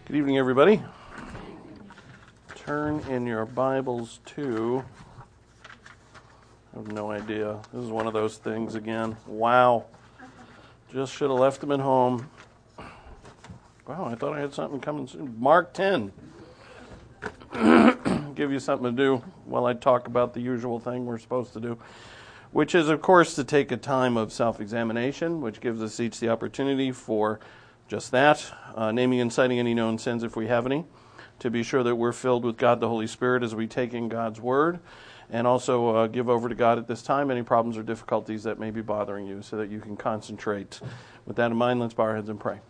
Good evening, everybody. Turn in your Bibles to, I have no idea. This is one of those things again. Wow. Just should have left them at home. Wow, I thought I had something coming soon. Mark 10. Give you something to do while I talk about the usual thing we're supposed to do, which is, of course, to take a time of self-examination, which gives us each the opportunity for just that, naming and citing any known sins if we have any, to be sure that we're filled with God the Holy Spirit as we take in God's Word, and also give over to God at this time any problems or difficulties that may be bothering you so that you can concentrate. With that in mind, let's bow our heads and pray.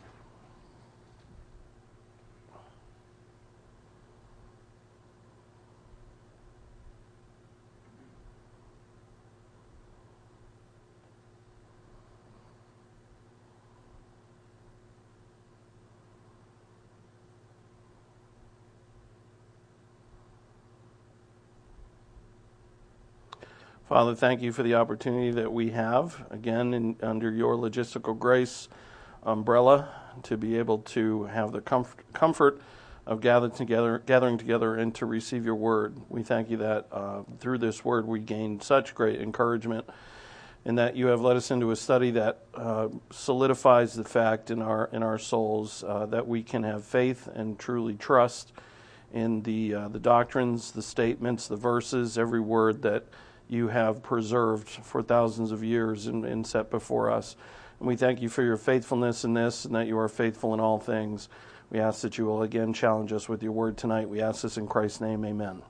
Father, thank you for the opportunity that we have, again, under your logistical grace umbrella, to be able to have the comfort of gathering together and to receive your word. We thank you that through this word we gain such great encouragement, and that you have led us into a study that solidifies the fact in our souls that we can have faith and truly trust in the doctrines, the statements, the verses, every word that you have preserved for thousands of years and set before us. And we thank you for your faithfulness in this, and that you are faithful in all things. We ask that you will again challenge us with your word tonight. We ask this in Christ's name, amen.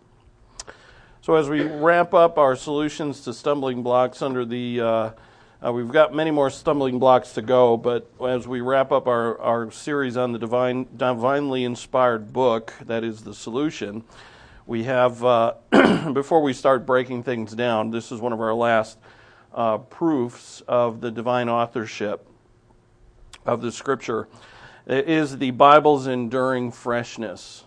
So as we wrap up our solutions to stumbling blocks under the, we've got many more stumbling blocks to go, but as we wrap up our series on the divinely inspired book, that is the solution, we have, before we start breaking things down, this is one of our last proofs of the divine authorship of the Scripture. It is the Bible's enduring freshness.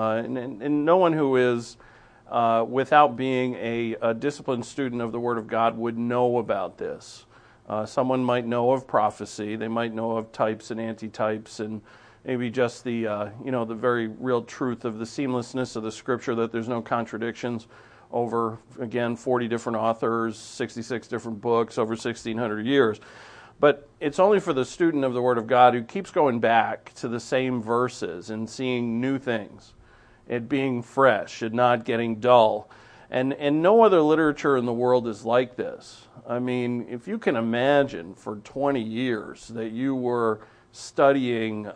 And no one who is, without being a disciplined student of the Word of God, would know about this. Someone might know of prophecy. They might know of types and antitypes and maybe just the the very real truth of the seamlessness of the Scripture, that there's no contradictions over, again, 40 different authors, 66 different books, over 1,600 years. But it's only for the student of the Word of God who keeps going back to the same verses and seeing new things, it being fresh and not getting dull. And no other literature in the world is like this. I mean, if you can imagine for 20 years that you were studying,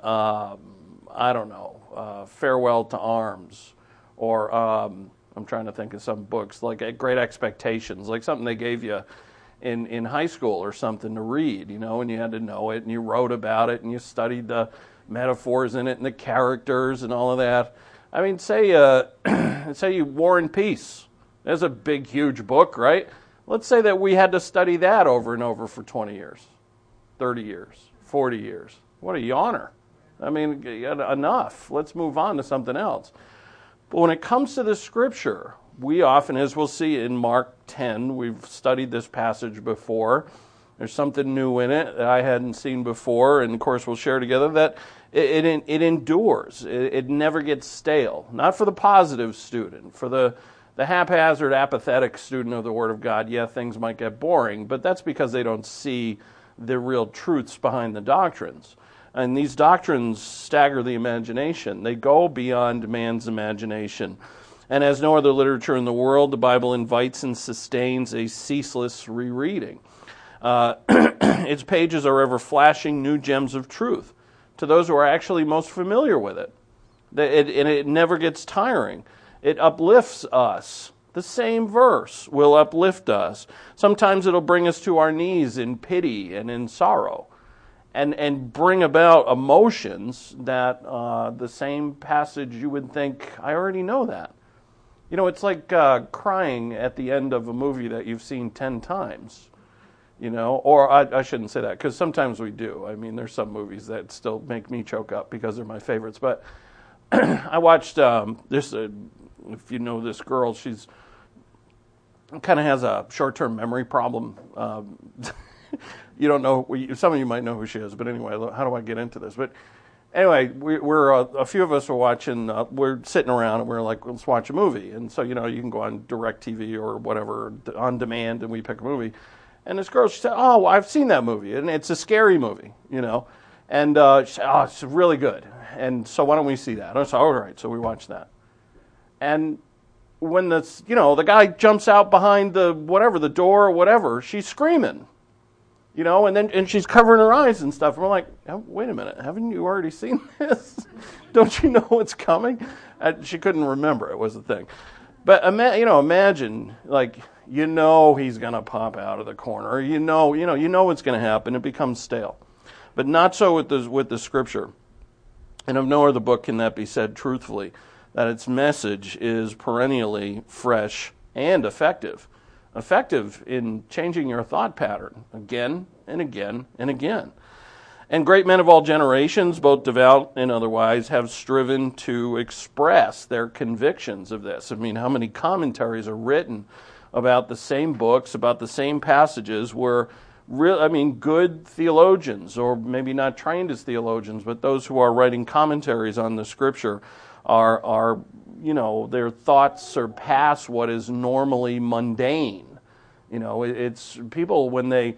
Farewell to Arms, or I'm trying to think of some books, like Great Expectations, like something they gave you in high school or something to read, and you had to know it, and you wrote about it, and you studied the metaphors in it and the characters and all of that. I mean, say you War and Peace. There's a big, huge book, right? Let's say that we had to study that over and over for 20 years, 30 years, 40 years. What a yawner. I mean, enough. Let's move on to something else. But when it comes to the Scripture, we often, as we'll see in Mark 10, we've studied this passage before. There's something new in it that I hadn't seen before, and of course we'll share together that it endures. It never gets stale. Not for the positive student. For the haphazard, apathetic student of the Word of God, yeah, things might get boring, but that's because they don't see the real truths behind the doctrines. And these doctrines stagger the imagination. They go beyond man's imagination. And as no other literature in the world, the Bible invites and sustains a ceaseless rereading. Its pages are ever flashing new gems of truth to those who are actually most familiar with it. And it never gets tiring. It uplifts us. The same verse will uplift us. Sometimes it'll bring us to our knees in pity and in sorrow, and bring about emotions that the same passage you would think, I already know that. It's like crying at the end of a movie that you've seen 10 times, or I shouldn't say that, because sometimes we do. I mean, there's some movies that still make me choke up because they're my favorites. But I watched this, if you know this girl, she's kind of has a short-term memory problem. You don't know, some of you might know who she is, but anyway, how do I get into this? But Anyway, we're a few of us were watching. We're sitting around and we're like, let's watch a movie. And so you can go on DirecTV or whatever on demand, and we pick a movie. And this girl, she said, "Oh, I've seen that movie, and it's a scary movie, And she said, "Oh, it's really good. And so why don't we see that?" I said, "All right." So we watched that. And when the guy jumps out behind the door or whatever, she's screaming. And she's covering her eyes and stuff. And we're like, oh, wait a minute, haven't you already seen this? Don't you know what's coming? She couldn't remember. It was the thing. But imagine, like, he's going to pop out of the corner. You know what's going to happen. It becomes stale. But not so with the Scripture. And of no other book can that be said truthfully, that its message is perennially fresh and effective. Effective in changing your thought pattern again and again and again. And great men of all generations, both devout and otherwise, have striven to express their convictions of this. I mean, how many commentaries are written about the same books, about the same passages, where good theologians, or maybe not trained as theologians, but those who are writing commentaries on the Scripture are their thoughts surpass what is normally mundane. It's people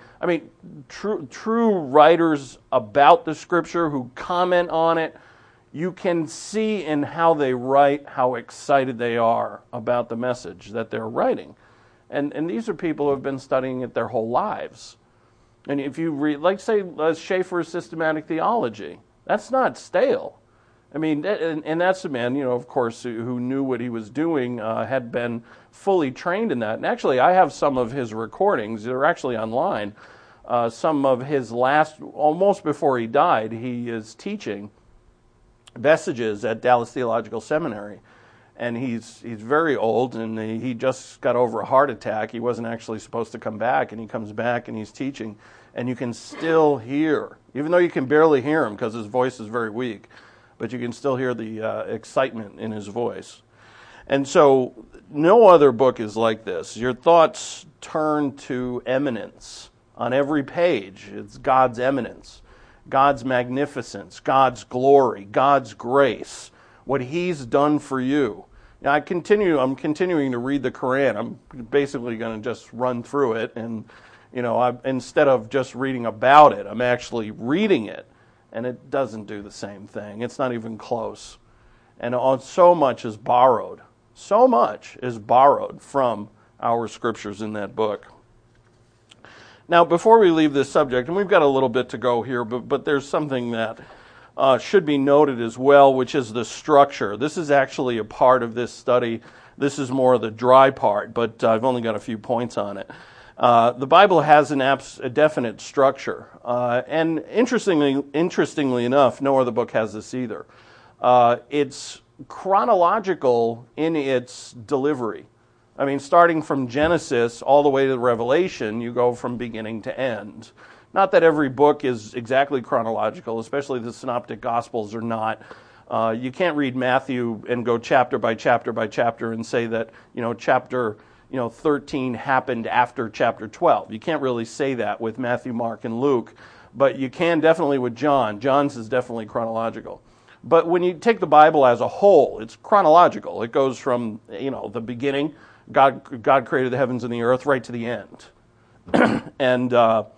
true writers about the Scripture who comment on it, you can see in how they write how excited they are about the message that they're writing. And these are people who have been studying it their whole lives. And if you read, like say, Schaeffer's Systematic Theology, that's not stale. I mean, and that's a man, of course, who knew what he was doing, had been fully trained in that. And actually, I have some of his recordings. They're actually online. Some of his last, almost before he died, he is teaching Vestiges at Dallas Theological Seminary. And he's very old, and he just got over a heart attack. He wasn't actually supposed to come back, and he comes back and he's teaching. And you can still hear, even though you can barely hear him because his voice is very weak, but you can still hear the excitement in his voice. And so no other book is like this. Your thoughts turn to eminence on every page. It's God's eminence, God's magnificence, God's glory, God's grace, what He's done for you. Now I'm continuing to read the Quran. I'm basically going to just run through it, and instead of just reading about it, I'm actually reading it. And it doesn't do the same thing. It's not even close. And so much is borrowed. So much is borrowed from our Scriptures in that book. Now, before we leave this subject, and we've got a little bit to go here, but there's something that should be noted as well, which is the structure. This is actually a part of this study. This is more of the dry part, but I've only got a few points on it. The Bible has a definite structure, and interestingly enough, no other book has this either. It's chronological in its delivery. I mean, starting from Genesis all the way to Revelation, you go from beginning to end. Not that every book is exactly chronological, especially the Synoptic Gospels are not. You can't read Matthew and go chapter by chapter by chapter and say that, chapter 13 happened after chapter 12. You can't really say that with Matthew, Mark, and Luke, but you can definitely with John. John's is definitely chronological. But when you take the Bible as a whole, it's chronological. It goes from, the beginning, God created the heavens and the earth, right to the end. and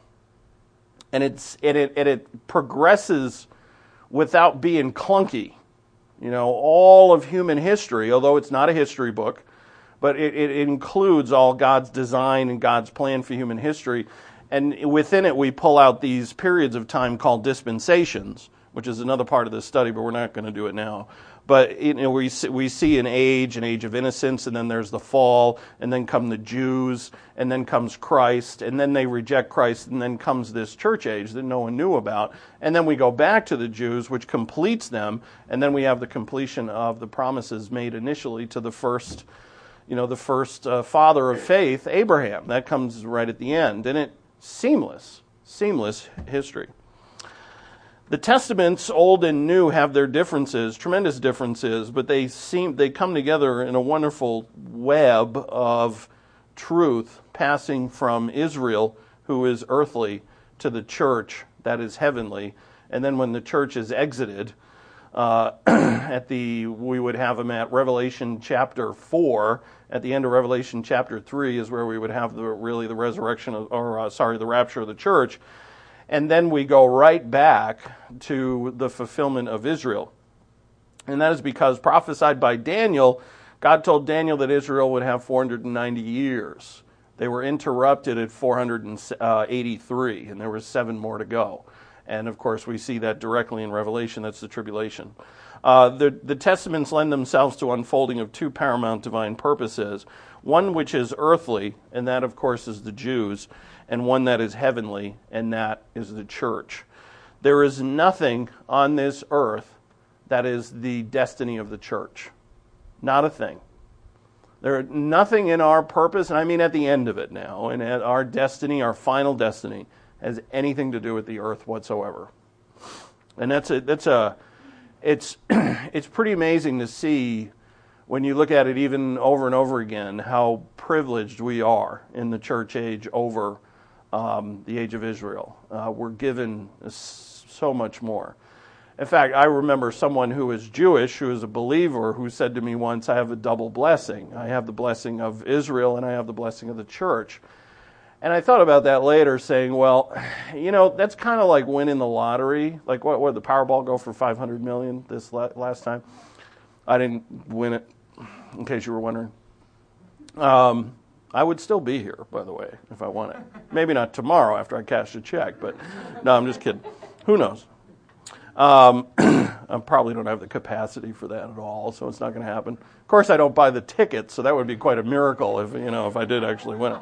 it progresses without being clunky. All of human history, although it's not a history book, but it includes all God's design and God's plan for human history. And within it, we pull out these periods of time called dispensations, which is another part of this study, but we're not going to do it now. But we see an age of innocence, and then there's the fall, and then come the Jews, and then comes Christ, and then they reject Christ, and then comes this church age that no one knew about. And then we go back to the Jews, which completes them, and then we have the completion of the promises made initially to the first father of faith, Abraham. That comes right at the end. And it's seamless history. The Testaments, Old and New, have their differences, tremendous differences, but they come together in a wonderful web of truth passing from Israel, who is earthly, to the church that is heavenly. And then when the church is exited, We would have them at Revelation chapter 4. At the end of Revelation chapter 3 is where we would have the resurrection the rapture of the church. And then we go right back to the fulfillment of Israel. And that is because prophesied by Daniel, God told Daniel that Israel would have 490 years. They were interrupted at 483, and there were 7 more to go. And of course, we see that directly in Revelation. That's the tribulation. The testaments lend themselves to unfolding of 2 paramount divine purposes. One which is earthly, and that of course is the Jews, and one that is heavenly, and that is the church. There is nothing on this earth that is the destiny of the church. Not a thing. There's nothing in our purpose, and I mean at the end of it now, and at our destiny, our final destiny, has anything to do with the earth whatsoever. And it's pretty amazing to see when you look at it even over and over again how privileged we are in the church age over the age of Israel. We're given so much more. In fact, I remember someone who is Jewish, who is a believer, who said to me once, I have a double blessing. I have the blessing of Israel and I have the blessing of the church. And I thought about that later, saying, well, that's kind of like winning the lottery. Like, what did the Powerball go for $500 million this last time? I didn't win it, in case you were wondering. I would still be here, by the way, if I won it. Maybe not tomorrow after I cash the check, but no, I'm just kidding. Who knows? I probably don't have the capacity for that at all, so it's not going to happen. Of course, I don't buy the tickets, so that would be quite a miracle if I did actually win it.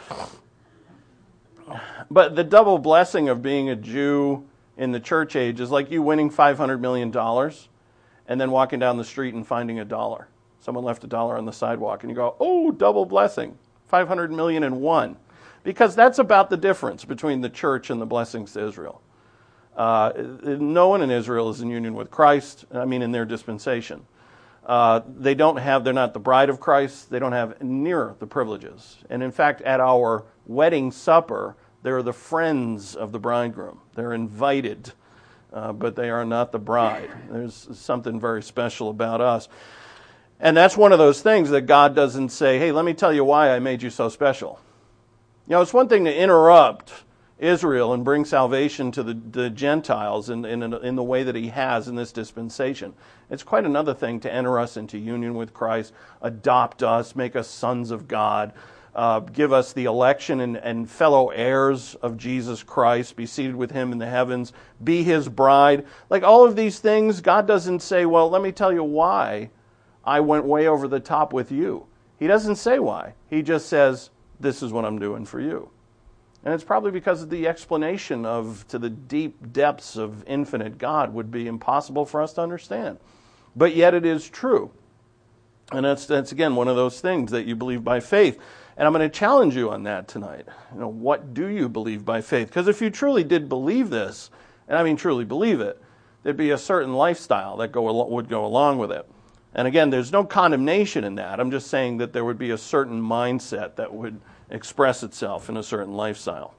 But the double blessing of being a Jew in the church age is like you winning $500 million and then walking down the street and finding $1. Someone left $1 on the sidewalk, and you go, oh, double blessing, 500 million and one. Because that's about the difference between the church and the blessings to Israel. No one in Israel is in union with Christ, in their dispensation. They're not the bride of Christ. They don't have near the privileges. And in fact, at our wedding supper, they're the friends of the bridegroom. They're invited, but they are not the bride. There's something very special about us. And that's one of those things that God doesn't say, hey, let me tell you why I made you so special. It's one thing to interrupt Israel and bring salvation to the Gentiles in the way that he has in this dispensation. It's quite another thing to enter us into union with Christ, adopt us, make us sons of God, give us the election and fellow heirs of Jesus Christ, be seated with him in the heavens, be his bride. Like all of these things, God doesn't say, well, let me tell you why I went way over the top with you. He doesn't say why. He just says, this is what I'm doing for you. And it's probably because the explanation to the deep depths of infinite God would be impossible for us to understand. But yet it is true. And that's again, one of those things that you believe by faith. And I'm going to challenge you on that tonight. What do you believe by faith? Because if you truly did believe this, and I mean truly believe it, there'd be a certain lifestyle that would go along with it. And again, there's no condemnation in that. I'm just saying that there would be a certain mindset that would express itself in a certain lifestyle.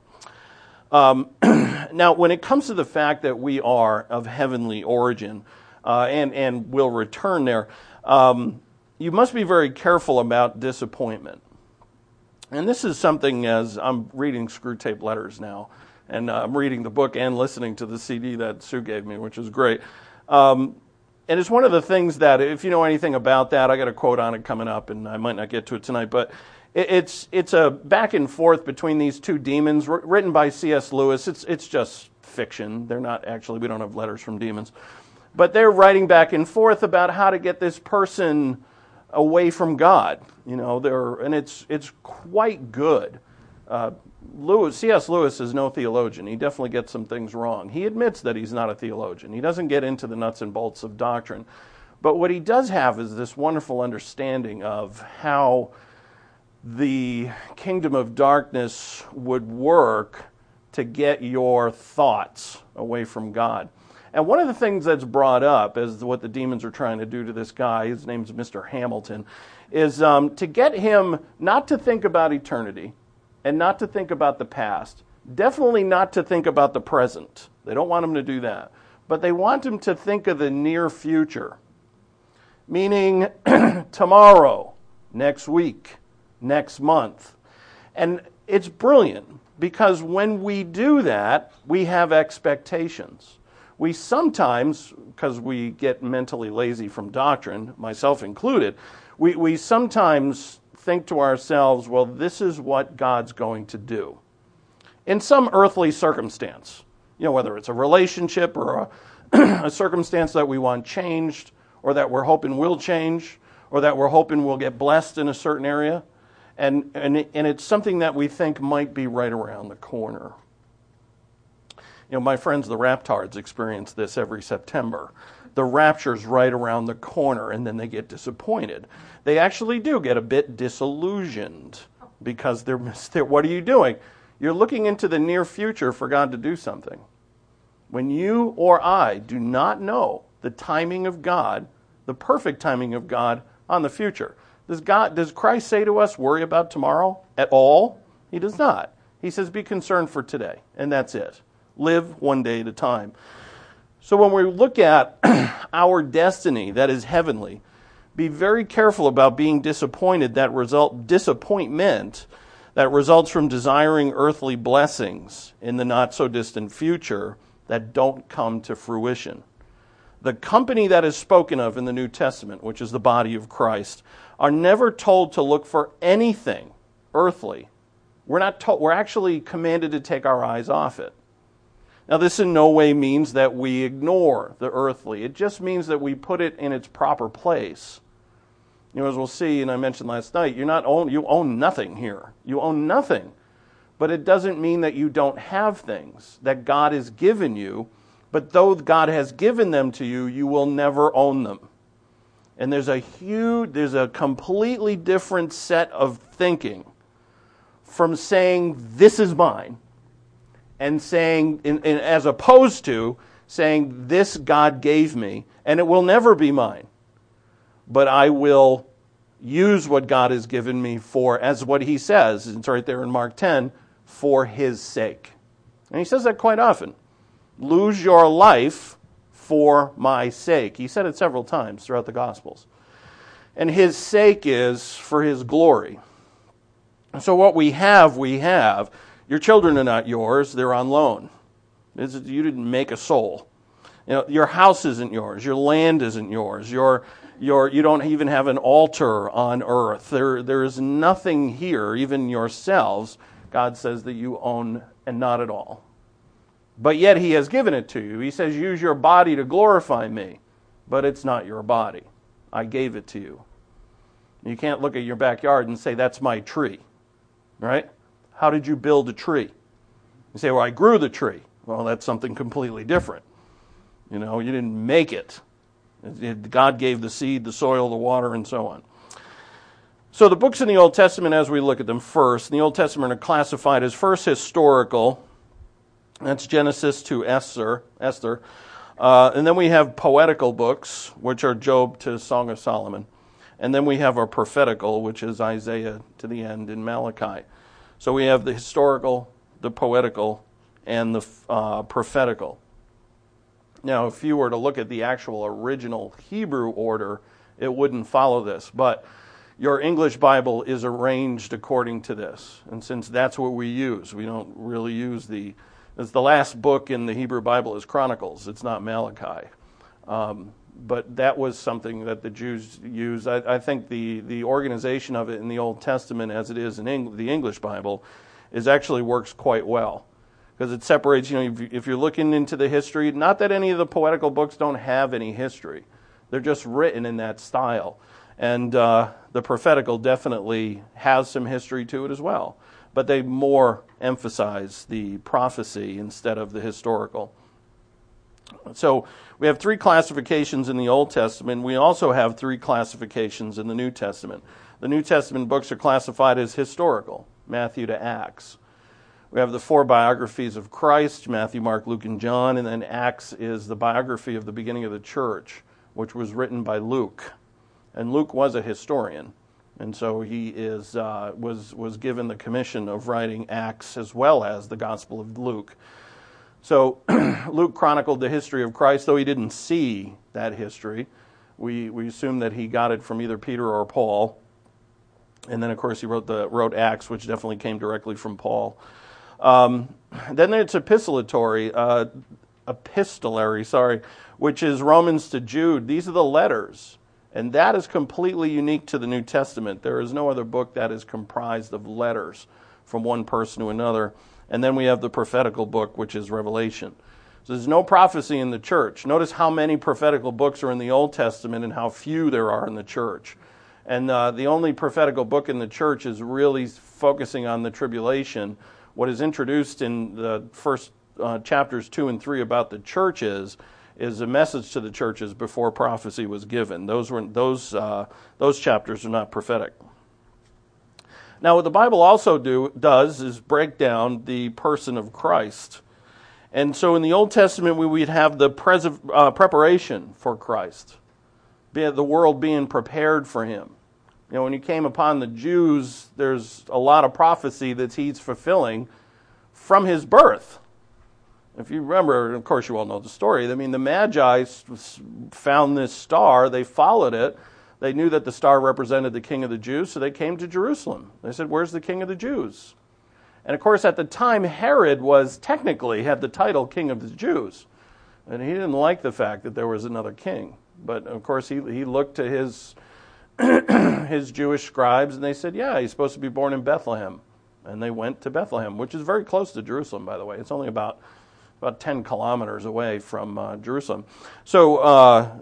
Now, when it comes to the fact that we are of heavenly origin and will return there, you must be very careful about disappointment. And this is something, as I'm reading Screwtape Letters now, and I'm reading the book and listening to the CD that Sue gave me, which is great. And it's one of the things that, if you know anything about that, I got a quote on it coming up, and I might not get to it tonight, but it's a back and forth between these two demons, written by C.S. Lewis. It's just fiction. They're not actually, we don't have letters from demons. But they're writing back and forth about how to get this person away from God. And it's quite good. C.S. Lewis is no theologian. He definitely gets some things wrong. He admits that he's not a theologian. He doesn't get into the nuts and bolts of doctrine. But what he does have is this wonderful understanding of how the kingdom of darkness would work to get your thoughts away from God. And one of the things that's brought up as what the demons are trying to do to this guy, his name's Mr. Hamilton, is to get him not to think about eternity and not to think about the past. Definitely not to think about the present. They don't want him to do that. but they want him to think of the near future, meaning tomorrow, next week, next month. And it's brilliant because when we do that, we have expectations. We sometimes, because we get mentally lazy from doctrine, myself included, we sometimes think to ourselves, well, this is what God's going to do in some earthly circumstance. Whether it's a relationship or a circumstance that we want changed, or that we're hoping will change, or that we're hoping we'll get blessed in a certain area. And it's something that we think might be right around the corner. My friends, the Raptards, experience this every September. The rapture's right around the corner, and then they get disappointed. They actually do get a bit disillusioned because they're what are you doing? You're looking into the near future for God to do something. When you or I do not know the timing of God, the perfect timing of God on the future. Does Christ say to us, worry about tomorrow at all? He does not. He says, be concerned for today, and that's it. Live one day at a time. So when we look at our destiny that is heavenly, be very careful about being disappointment that results from desiring earthly blessings in the not-so-distant future that don't come to fruition. The company that is spoken of in the New Testament, which is the body of Christ, are never told to look for anything earthly. We're actually commanded to take our eyes off it. Now, this in no way means that we ignore the earthly. It just means that we put it in its proper place. As we'll see, and I mentioned last night, you own nothing here. You own nothing. But it doesn't mean that you don't have things that God has given you. But though God has given them to you, you will never own them. And there's a completely different set of thinking from saying, this is mine, and saying, as opposed to saying, this God gave me, and it will never be mine. But I will use what God has given me for, as what he says, it's right there in Mark 10, for his sake. And he says that quite often. Lose your life for my sake. He said it several times throughout the Gospels. And his sake is for his glory. So what we have. Your children are not yours. They're on loan. You didn't make a soul. Your house isn't yours. Your land isn't yours. You don't even have an altar on earth. There is nothing here, even yourselves, God says, that you own, and not at all. But yet he has given it to you. He says, use your body to glorify me. But it's not your body. I gave it to you. You can't look at your backyard and say, that's my tree. Right? How did you build a tree? You say, well, I grew the tree. Well, that's something completely different. You didn't make it. God gave the seed, the soil, the water, and so on. So the books in the Old Testament, as we look at them first, in the Old Testament are classified as first historical. That's Genesis to Esther. And then we have poetical books, which are Job to Song of Solomon. And then we have our prophetical, which is Isaiah to the end in Malachi. So we have the historical, the poetical, and the prophetical. Now, if you were to look at the actual original Hebrew order, it wouldn't follow this. But your English Bible is arranged according to this. And since that's what we use, we don't really use the last book in the Hebrew Bible is Chronicles. It's not Malachi. But that was something that the Jews used. I think the organization of it in the Old Testament, as it is in the English Bible, actually works quite well. Because it separates, if you're looking into the history, not that any of the poetical books don't have any history. They're just written in that style. And the prophetical definitely has some history to it as well. But they more emphasize the prophecy instead of the historical. So we have 3 classifications in the Old Testament. We also have 3 classifications in the New Testament. The New Testament books are classified as historical, Matthew to Acts. We have the 4 biographies of Christ, Matthew, Mark, Luke, and John, and then Acts is the biography of the beginning of the church, which was written by Luke. And Luke was a historian, and so he was given the commission of writing Acts as well as the Gospel of Luke. So Luke chronicled the history of Christ, though he didn't see that history. We assume that he got it from either Peter or Paul. And then, of course, he wrote Acts, which definitely came directly from Paul. Then it's epistolary, which is Romans to Jude. These are the letters. And that is completely unique to the New Testament. There is no other book that is comprised of letters from one person to another. And then we have the prophetical book, which is Revelation. So there's no prophecy in the church. Notice how many prophetical books are in the Old Testament and how few there are in the church. And the only prophetical book in the church is really focusing on the tribulation. What is introduced in the first chapters 2 and 3 about the churches is a message to the churches before prophecy was given. Those chapters are not prophetic. Now, what the Bible also does is break down the person of Christ. And so in the Old Testament, we'd have the preparation for Christ, the world being prepared for him. You know, when he came upon the Jews, there's a lot of prophecy that he's fulfilling from his birth. If you remember, of course you all know the story. I mean, the Magi found this star. They followed it. They knew that the star represented the King of the Jews, so they came to Jerusalem. They said, "Where's the King of the Jews?" And of course, at the time, Herod had the title King of the Jews. And he didn't like the fact that there was another king. But of course, he looked to his his Jewish scribes, and they said, "Yeah, he's supposed to be born in Bethlehem." And they went to Bethlehem, which is very close to Jerusalem, by the way. It's only about 10 kilometers away from Jerusalem. So,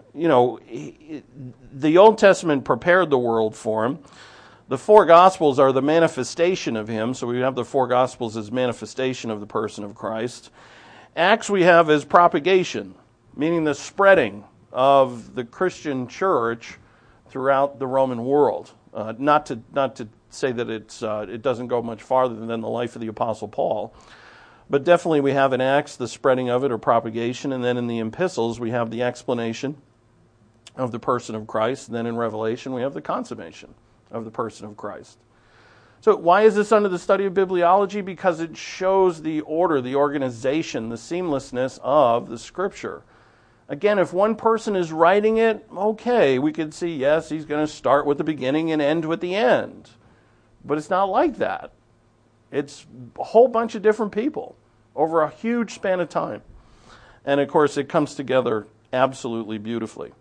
the Old Testament prepared the world for him. The four Gospels are the manifestation of him. So we have the four Gospels as manifestation of the person of Christ. Acts we have as propagation, meaning the spreading of the Christian church throughout the Roman world. Not to say that it doesn't go much farther than the life of the Apostle Paul. But definitely we have in Acts the spreading of it or propagation, and then in the epistles we have the explanation of the person of Christ, and then in Revelation we have the consummation of the person of Christ. So why is this under the study of bibliology? Because it shows the order, the organization, the seamlessness of the Scripture. Again, if one person is writing it, okay, we could see, yes, he's going to start with the beginning and end with the end. But it's not like that. It's a whole bunch of different people over a huge span of time. And of course, it comes together absolutely beautifully.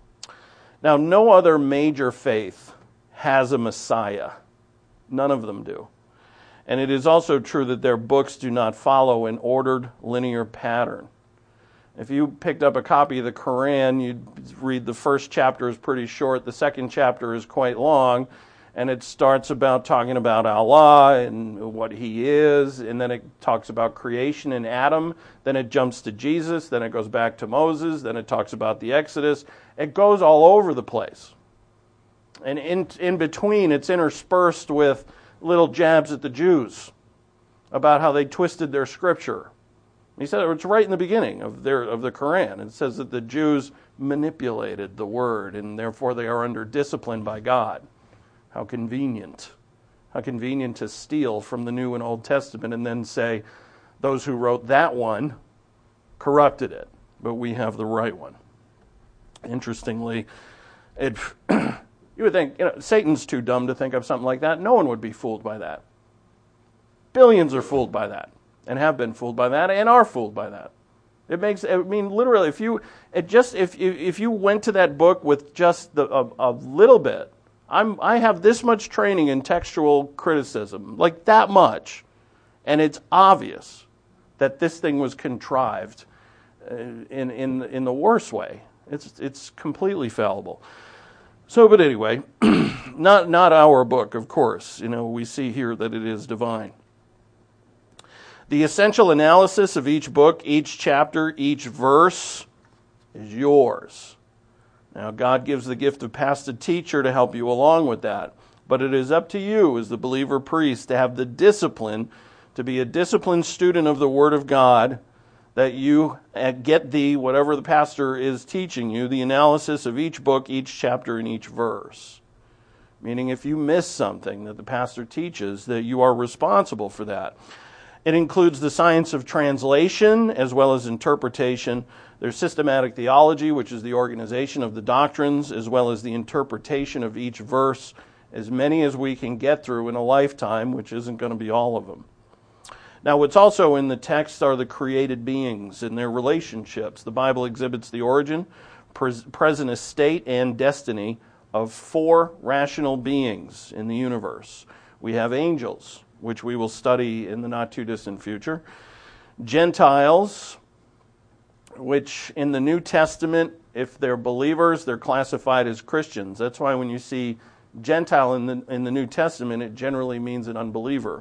Now, no other major faith has a Messiah. None of them do. And it is also true that their books do not follow an ordered linear pattern. If you picked up a copy of the Quran, you'd read the first chapter is pretty short, the second chapter is quite long, and it starts talking about Allah and what He is, and then it talks about creation and Adam, then it jumps to Jesus, then it goes back to Moses, then it talks about the Exodus. It goes all over the place. And in between, it's interspersed with little jabs at the Jews about how they twisted their scripture. He said it's right in the beginning of the Quran. It says that the Jews manipulated the word, and therefore they are under discipline by God. How convenient. How convenient to steal from the New and Old Testament and then say, those who wrote that one corrupted it, but we have the right one. Interestingly, you would think, Satan's too dumb to think of something like that. No one would be fooled by that. Billions are fooled by that, and have been fooled by that, and are fooled by that. Literally, if you went to that book with just a little bit, I have this much training in textual criticism, like that much, and it's obvious that this thing was contrived in the worst way. It's completely fallible. So, but anyway, not our book, of course. We see here that it is divine. The essential analysis of each book, each chapter, each verse is yours. Now, God gives the gift of pastor teacher to help you along with that. But it is up to you as the believer priest to have the discipline, to be a disciplined student of the Word of God, that you get whatever the pastor is teaching you, the analysis of each book, each chapter, and each verse. Meaning if you miss something that the pastor teaches, that you are responsible for that. It includes the science of translation as well as interpretation. There's systematic theology, which is the organization of the doctrines, as well as the interpretation of each verse, as many as we can get through in a lifetime, which isn't going to be all of them. Now, what's also in the text are the created beings and their relationships. The Bible exhibits the origin, present estate, and destiny of 4 rational beings in the universe. We have angels, which we will study in the not-too-distant future. Gentiles, which in the New Testament, if they're believers, they're classified as Christians. That's why when you see Gentile in the New Testament, it generally means an unbeliever.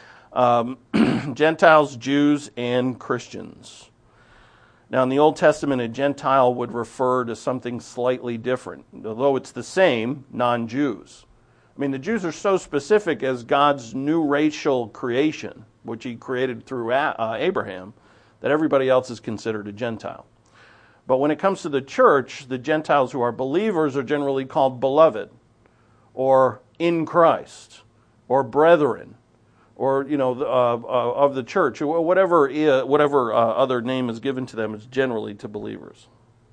Gentiles, Jews, and Christians. Now, in the Old Testament, a Gentile would refer to something slightly different, although it's the same, non-Jews. I mean, the Jews are so specific as God's new racial creation, which he created through Abraham, that everybody else is considered a Gentile. But when it comes to the church, the Gentiles who are believers are generally called beloved, or in Christ, or brethren, or of the church, or whatever other name is given to them is generally to believers.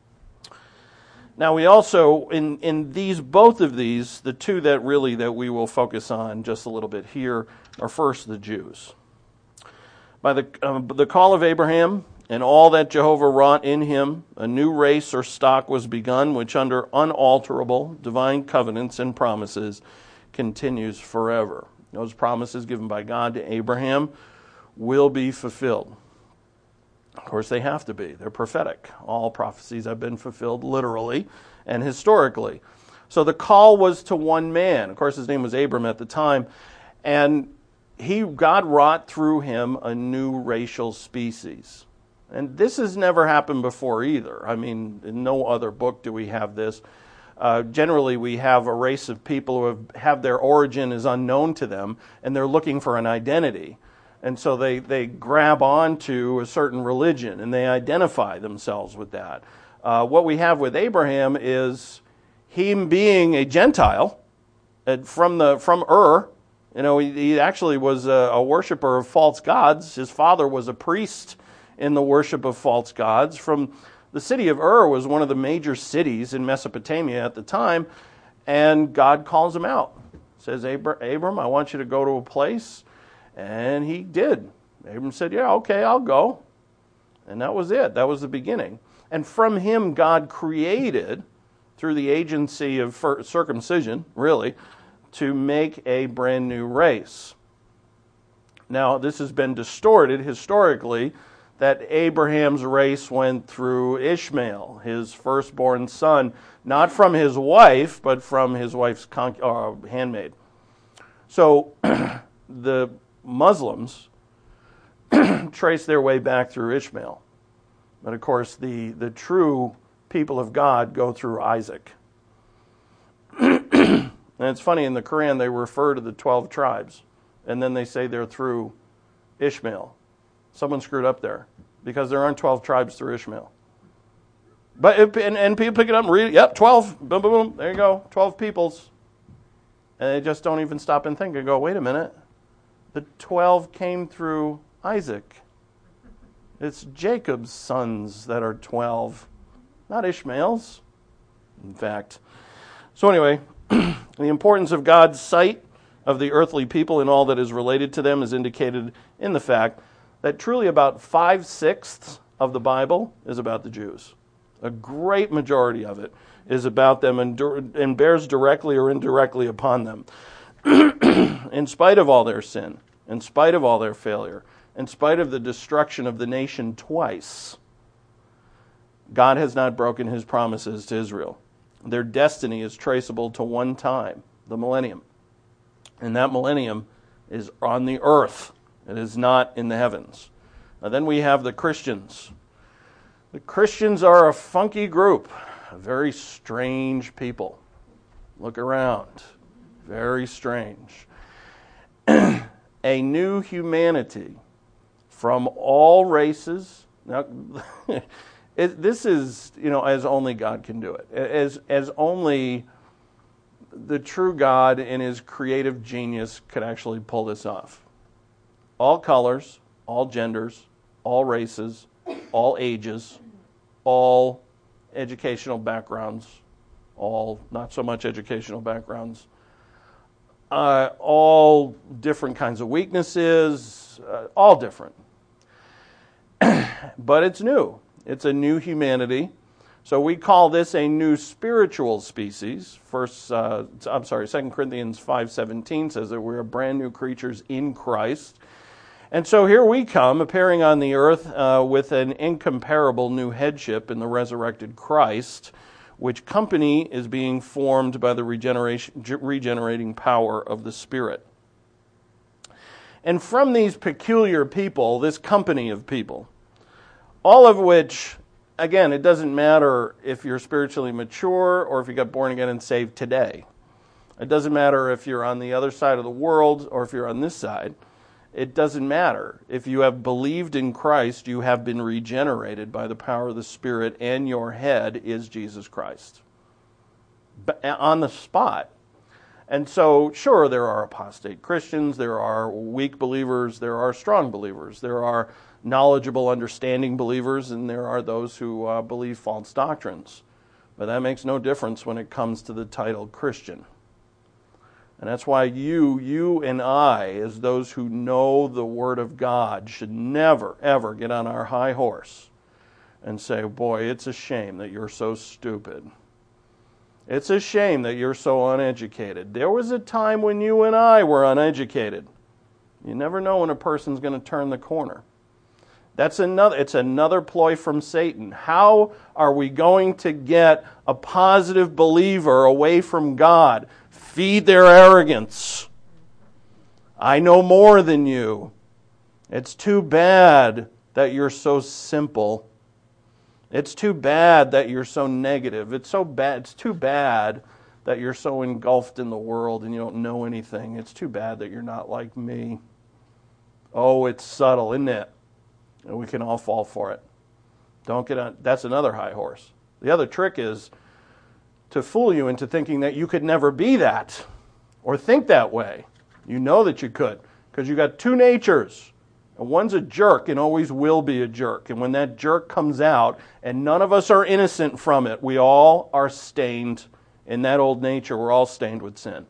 Now we also in both of these, the two that we will focus on just a little bit here are first the Jews. By the call of Abraham and all that Jehovah wrought in him, a new race or stock was begun, which under unalterable divine covenants and promises continues forever. Those promises given by God to Abraham will be fulfilled. Of course, they have to be. They're prophetic. All prophecies have been fulfilled literally and historically. So the call was to one man. Of course, his name was Abram at the time. And God wrought through him a new racial species. And this has never happened before either. I mean, in no other book do we have this. Generally, we have a race of people who have their origin is unknown to them, and they're looking for an identity. And so they grab onto a certain religion, and they identify themselves with that. What we have with Abraham is him being a Gentile from Ur. He actually was a worshiper of false gods. His father was a priest in the worship of false gods. From the city of Ur was one of the major cities in Mesopotamia at the time, and God calls him out. Says, Abram, I want you to go to a place. And he did. Abram said, yeah, okay, I'll go. And that was it. That was the beginning. And from him, God created, through the agency of circumcision, really, to make a brand new race. Now, this has been distorted historically, that Abraham's race went through Ishmael, his firstborn son, not from his wife, but from his wife's handmaid. So the Muslims trace their way back through Ishmael. But of course, the true people of God go through Isaac. And it's funny, in the Quran, they refer to the 12 tribes, and then they say they're through Ishmael. Someone screwed up there, because there aren't 12 tribes through Ishmael. But and people pick it up and read it. Yep, 12. Boom, boom, boom. There you go. 12 peoples. And they just don't even stop and think and go, wait a minute. The 12 came through Isaac. It's Jacob's sons that are 12, not Ishmael's, in fact. So anyway, the importance of God's sight of the earthly people and all that is related to them is indicated in the fact that truly about 5/6 of the Bible is about the Jews. A great majority of it is about them and bears directly or indirectly upon them. In spite of all their sin, in spite of all their failure, in spite of the destruction of the nation twice, God has not broken his promises to Israel. Their destiny is traceable to one time, the millennium. And that millennium is on the earth. It is not in the heavens. Now then we have the Christians. The Christians are a funky group, a very strange people. Look around. Very strange. A new humanity from all races. Now, this is, as only God can do it. As only the true God in his creative genius could actually pull this off. All colors, all genders, all races, all ages, all educational backgrounds, all not so much educational backgrounds, all different kinds of weaknesses, all different. But it's new. It's a new humanity. So we call this a new spiritual species. 2 Corinthians 5:17 says that we're brand new creatures in Christ. And so here we come, appearing on the earth with an incomparable new headship in the resurrected Christ, which company is being formed by the regenerating power of the Spirit. And from these peculiar people, this company of people, all of which, again, it doesn't matter if you're spiritually mature or if you got born again and saved today. It doesn't matter if you're on the other side of the world or if you're on this side. It doesn't matter. If you have believed in Christ, you have been regenerated by the power of the Spirit, and your head is Jesus Christ. On the spot. And so, sure, there are apostate Christians, there are weak believers, there are strong believers, there are knowledgeable, understanding believers, and there are those who believe false doctrines. But that makes no difference when it comes to the title Christian. And that's why you and I, as those who know the Word of God, should never, ever get on our high horse and say, boy, it's a shame that you're so stupid. It's a shame that you're so uneducated. There was a time when you and I were uneducated. You never know when a person's going to turn the corner. It's another ploy from Satan. How are we going to get a positive believer away from God? Feed their arrogance. I know more than you. It's too bad that you're so simple. It's too bad that you're so negative. It's too bad that you're so engulfed in the world and you don't know anything. It's too bad that you're not like me. Oh, it's subtle, isn't it? And we can all fall for it. Don't get on. That's another high horse. The other trick is to fool you into thinking that you could never be that or think that way. You know that you could, because you got two natures. And one's a jerk and always will be a jerk. And when that jerk comes out, and none of us are innocent from it, we all are stained in that old nature. We're all stained with sin.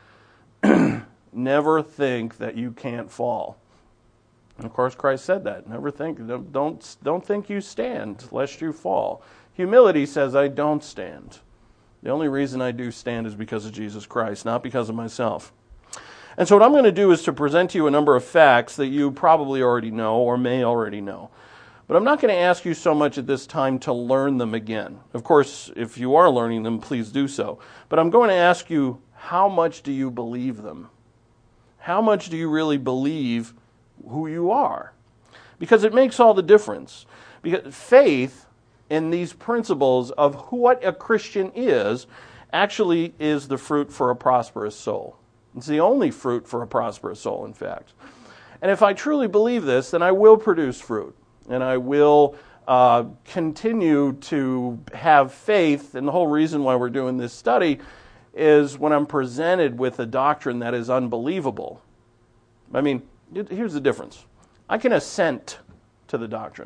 Never think that you can't fall. And of course, Christ said that. Never think, don't think you stand, lest you fall. Humility says, I don't stand. The only reason I do stand is because of Jesus Christ, not because of myself. And so what I'm going to do is to present to you a number of facts that you probably already know or may already know. But I'm not going to ask you so much at this time to learn them again. Of course, if you are learning them, please do so. But I'm going to ask you, how much do you believe them? How much do you really believe who you are? Because it makes all the difference. Because faith in these principles of what a Christian is actually is the fruit for a prosperous soul. It's the only fruit for a prosperous soul, in fact. And if I truly believe this, then I will produce fruit. And I will continue to have faith. And the whole reason why we're doing this study is when I'm presented with a doctrine that is unbelievable. I mean, here's the difference. I can assent to the doctrine.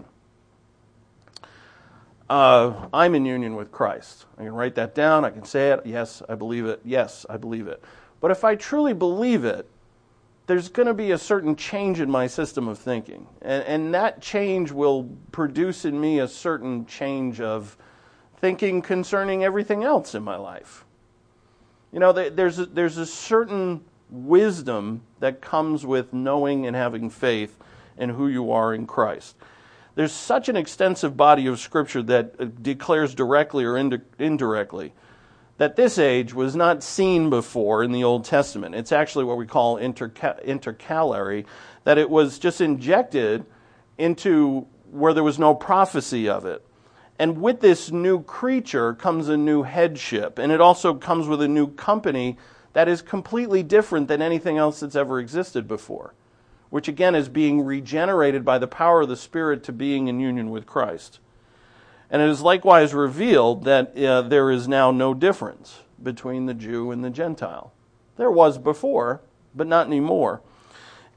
I'm in union with Christ. I can write that down. I can say it. Yes, I believe it. Yes, I believe it. But if I truly believe it, there's going to be a certain change in my system of thinking. And that change will produce in me a certain change of thinking concerning everything else in my life. You know, there's a certain wisdom that comes with knowing and having faith in who you are in Christ. There's such an extensive body of Scripture that declares directly or indirectly that this age was not seen before in the Old Testament. It's actually what we call intercalary, that it was just injected into where there was no prophecy of it. And with this new creature comes a new headship, and it also comes with a new company that is completely different than anything else that's ever existed before, which again is being regenerated by the power of the Spirit to being in union with Christ. And it is likewise revealed that there is now no difference between the Jew and the Gentile. There was before, but not anymore.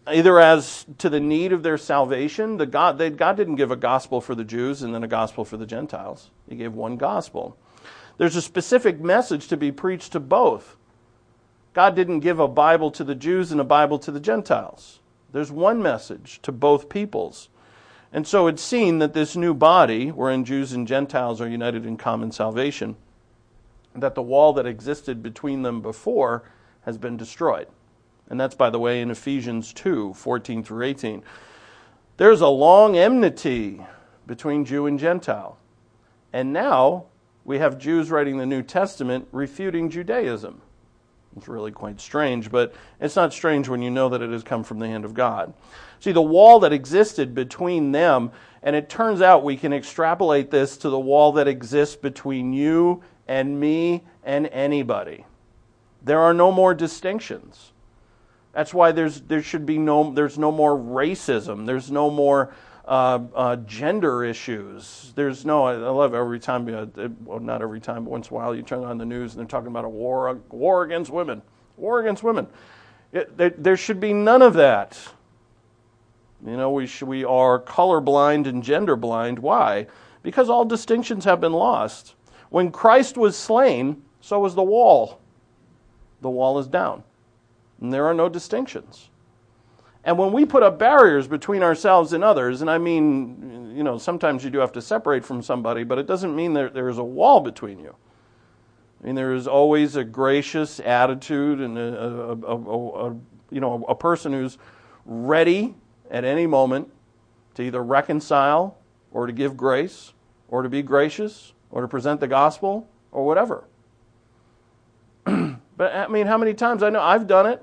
either as to the need of their salvation. God didn't give a gospel for the Jews and then a gospel for the Gentiles. He gave one gospel. There's a specific message to be preached to both. God didn't give a Bible to the Jews and a Bible to the Gentiles. There's one message to both peoples. And so it's seen that this new body, wherein Jews and Gentiles are united in common salvation, that the wall that existed between them before has been destroyed. And that's, by the way, in Ephesians 2, 14 through 18. There's a long enmity between Jew and Gentile. And now we have Jews writing the New Testament refuting Judaism. It's really quite strange, but it's not strange when you know that it has come from the hand of God. See, the wall that existed between them, and it turns out we can extrapolate this to the wall that exists between you and me and anybody. There are no more distinctions. That's why there's no more racism. There's no more gender issues. There's no. I love every time. Well, not every time, but once in a while you turn on the news and they're talking about a war against women. War against women. There should be none of that. You know, we are colorblind and gender blind. Why? Because all distinctions have been lost. When Christ was slain, so was the wall. The wall is down. And there are no distinctions. And when we put up barriers between ourselves and others, and I mean, you know, sometimes you do have to separate from somebody, but it doesn't mean there is a wall between you. I mean, there is always a gracious attitude and a person who's ready at any moment to either reconcile or to give grace or to be gracious or to present the gospel or whatever. But I mean, how many times I know I've done it.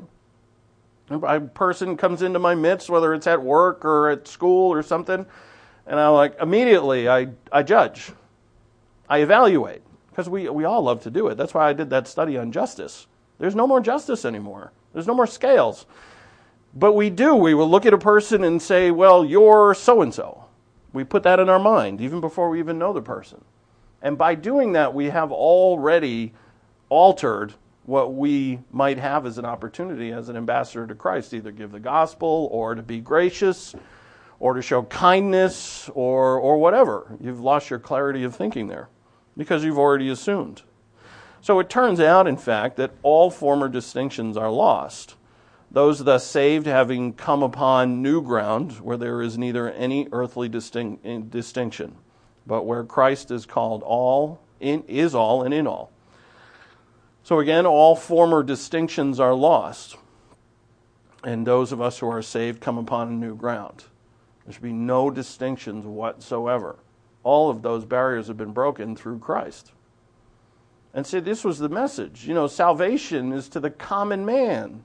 A person comes into my midst, whether it's at work or at school or something, and immediately I judge. I evaluate, because we all love to do it. That's why I did that study on justice. There's no more justice anymore. There's no more scales. But we will look at a person and say, well, you're so-and-so. We put that in our mind, even before we even know the person. And by doing that, we have already altered what we might have as an opportunity as an ambassador to Christ, either give the gospel or to be gracious or to show kindness or whatever. You've lost your clarity of thinking there because you've already assumed. So it turns out, in fact, that all former distinctions are lost. Those thus saved having come upon new ground where there is neither any earthly distinction, but where Christ is called all, is all, and in all. So again, all former distinctions are lost. And those of us who are saved come upon a new ground. There should be no distinctions whatsoever. All of those barriers have been broken through Christ. And see, this was the message. You know, salvation is to the common man.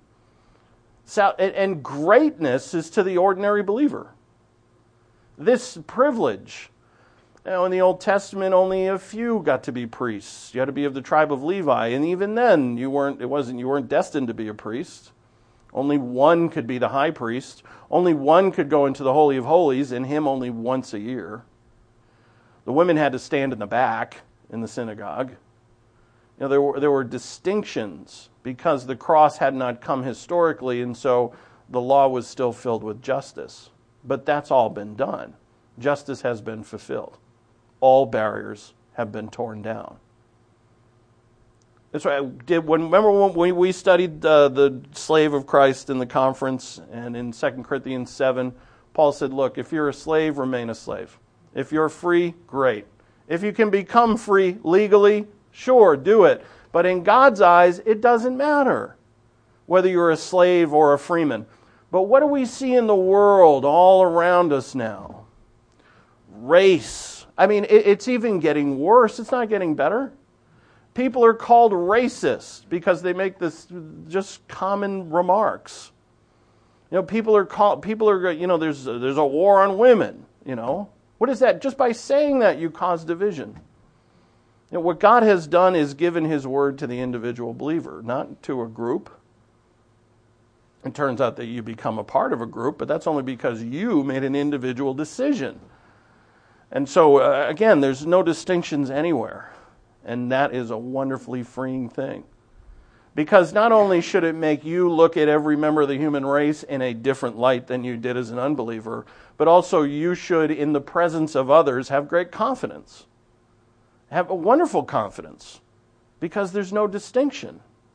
And greatness is to the ordinary believer. This privilege. You know, in the Old Testament, only a few got to be priests. You had to be of the tribe of Levi, and even then, you weren't destined to be a priest. Only one could be the high priest. Only one could go into the Holy of Holies, and him only once a year. The women had to stand in the back in the synagogue. You know, there were distinctions because the cross had not come historically, and so the law was still filled with justice. But that's all been done. Justice has been fulfilled. All barriers have been torn down. That's right. Remember when we studied the slave of Christ in the conference, and in 2 Corinthians 7, Paul said, look, if you're a slave, remain a slave. If you're free, great. If you can become free legally, sure, do it. But in God's eyes, it doesn't matter whether you're a slave or a freeman. But what do we see in the world all around us now? Race. I mean, it's even getting worse. It's not getting better. People are called racist because they make this just common remarks. You know, there's a war on women, you know. What is that? Just by saying that, you cause division. You know, what God has done is given His word to the individual believer, not to a group. It turns out that you become a part of a group, but that's only because you made an individual decision. And so, again, there's no distinctions anywhere. And that is a wonderfully freeing thing. Because not only should it make you look at every member of the human race in a different light than you did as an unbeliever, but also you should, in the presence of others, have great confidence. Have a wonderful confidence. Because there's no distinction.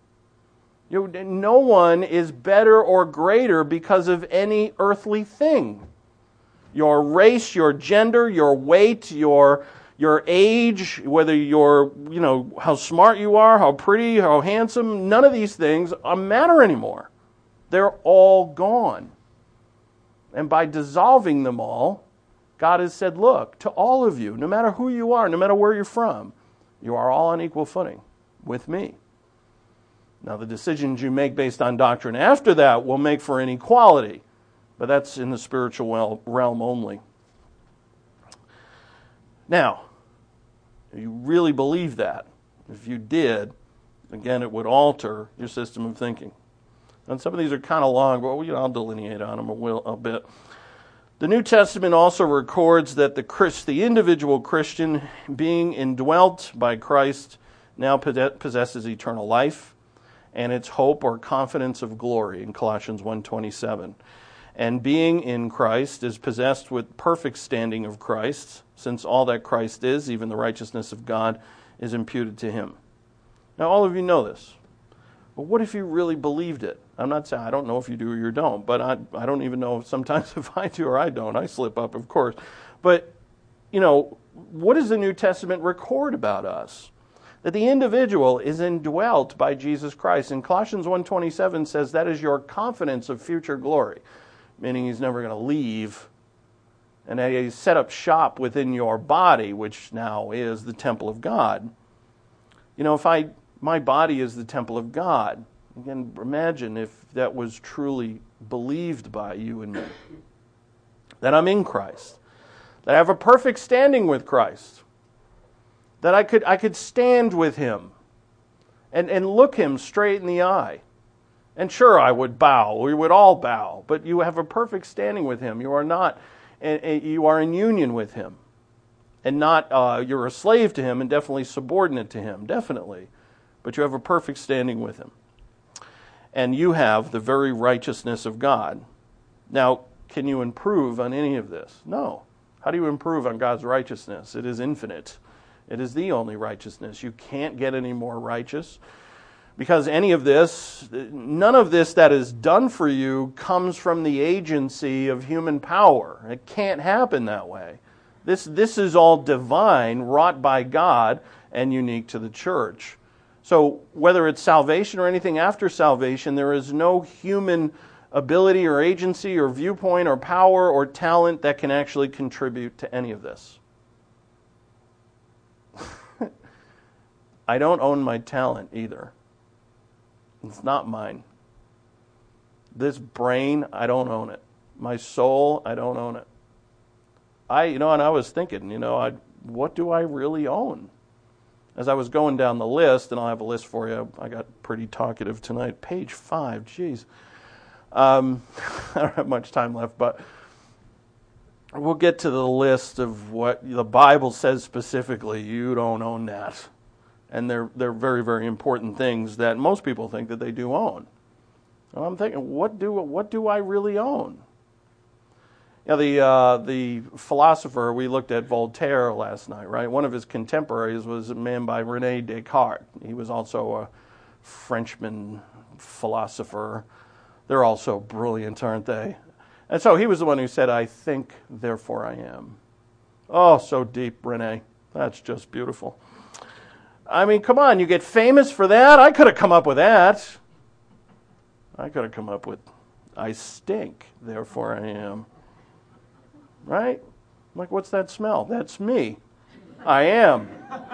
No one is better or greater because of any earthly thing. Your race, your gender, your weight, your age, whether you're, how smart you are, how pretty, how handsome, none of these things matter anymore. They're all gone. And by dissolving them all, God has said, look, to all of you, no matter who you are, no matter where you're from, you are all on equal footing with me. Now, the decisions you make based on doctrine after that will make for inequality, but that's in the spiritual realm only. Now, you really believe that? If you did, again, it would alter your system of thinking. And some of these are kind of long, but I'll delineate on them a bit. The New Testament also records that the individual Christian, being indwelt by Christ, now possesses eternal life and its hope or confidence of glory in Colossians 1:27. And being in Christ is possessed with perfect standing of Christ, since all that Christ is, even the righteousness of God, is imputed to him. Now, all of you know this. But what if you really believed it? I'm not saying, I don't know if you do or you don't, but I don't even know sometimes if I do or I don't. I slip up, of course. But, what does the New Testament record about us? That the individual is indwelt by Jesus Christ. And Colossians 1:27 says that is your confidence of future glory, meaning he's never going to leave. And that he's set up shop within your body, which now is the temple of God. If my body is the temple of God, again, imagine if that was truly believed by you and me. That I'm in Christ. That I have a perfect standing with Christ. That I could stand with him and look him straight in the eye. And sure, I would bow. We would all bow. But you have a perfect standing with him. You are not. You are in union with him. And not, you're a slave to him and definitely subordinate to him. Definitely. But you have a perfect standing with him. And you have the very righteousness of God. Now, can you improve on any of this? No. How do you improve on God's righteousness? It is infinite. It is the only righteousness. You can't get any more righteous. Because none of this that is done for you comes from the agency of human power. It can't happen that way. This is all divine, wrought by God, and unique to the church. So whether it's salvation or anything after salvation, there is no human ability or agency or viewpoint or power or talent that can actually contribute to any of this. I don't own my talent either. It's not mine. This brain, I don't own it. My soul, I don't own it. And I was thinking, what do I really own? As I was going down the list, and I'll have a list for you. I got pretty talkative tonight. Page 5, geez. I don't have much time left, but we'll get to the list of what the Bible says specifically. You don't own that. And they're very, very important things that most people think that they do own. And I'm thinking, what do I really own? The philosopher, we looked at Voltaire last night, right? One of his contemporaries was a man by René Descartes. He was also a Frenchman philosopher. They're also brilliant, aren't they? And so he was the one who said, I think, therefore I am. Oh, so deep, René. That's just beautiful. I mean, come on, you get famous for that? I could have come up with that. I could have come up with, I stink, therefore I am. Right? Like, what's that smell? That's me. I am.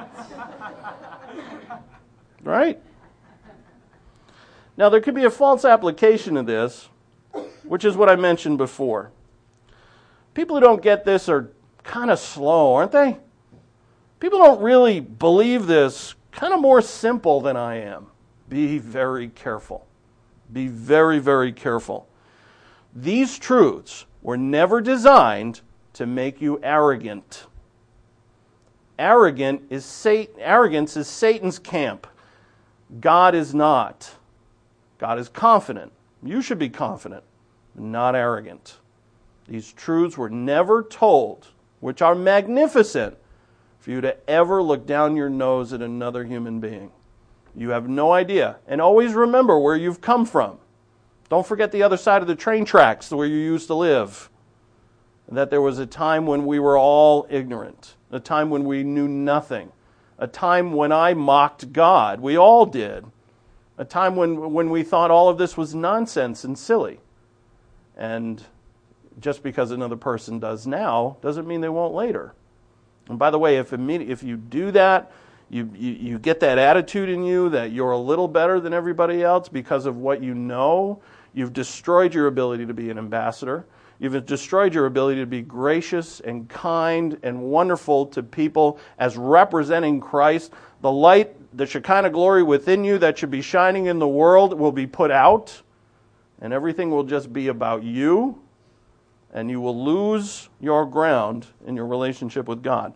Right? Now, there could be a false application of this, which is what I mentioned before. People who don't get this are kind of slow, aren't they? People don't really believe this, kind of more simple than I am. Be very careful. Be very, very careful. These truths were never designed to make you arrogant. Arrogance is Satan's camp. God is not. God is confident. You should be confident, not arrogant. These truths were never told, which are magnificent, for you to ever look down your nose at another human being. You have no idea. And always remember where you've come from. Don't forget the other side of the train tracks where you used to live. That there was a time when we were all ignorant, a time when we knew nothing, a time when I mocked God. We all did. A time when we thought all of this was nonsense and silly. And just because another person does now doesn't mean they won't later. And by the way, if you do that, you get that attitude in you that you're a little better than everybody else because of what you know, you've destroyed your ability to be an ambassador. You've destroyed your ability to be gracious and kind and wonderful to people as representing Christ. The light, the Shekinah glory within you that should be shining in the world will be put out, and everything will just be about you, and you will lose your ground in your relationship with God.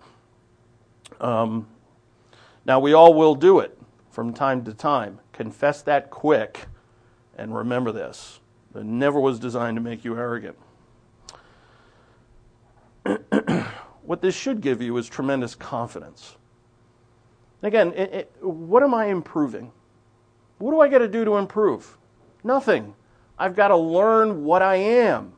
Now, we all will do it from time to time. Confess that quick, and remember this. It never was designed to make you arrogant. What this should give you is tremendous confidence. Again, what am I improving? What do I got to do to improve? Nothing. I've got to learn what I am.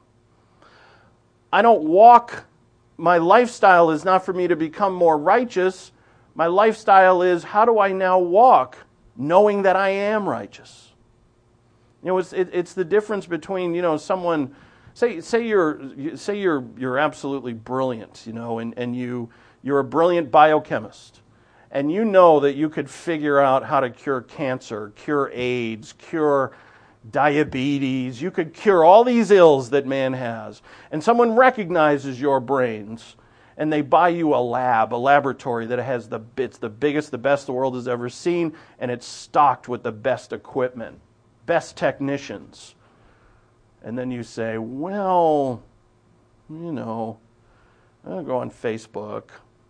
I don't walk, my lifestyle is not for me to become more righteous. My lifestyle is, how do I now walk knowing that I am righteous? You know, it's the difference between, someone, say you're absolutely brilliant, and you're a brilliant biochemist, and you know that you could figure out how to cure cancer, cure AIDS, cure diabetes, you could cure all these ills that man has, and someone recognizes your brains, and they buy you a laboratory that has the biggest, the best the world has ever seen, and it's stocked with the best equipment, best technicians. And then you say, well, I'll go on Facebook.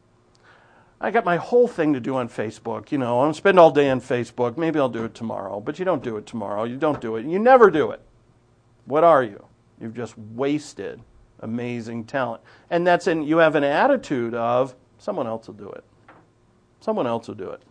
I got my whole thing to do on Facebook. I'm going to spend all day on Facebook. Maybe I'll do it tomorrow. But you don't do it tomorrow. You don't do it. You never do it. What are you? You've just wasted amazing talent. And you have an attitude of, someone else will do it. Someone else will do it.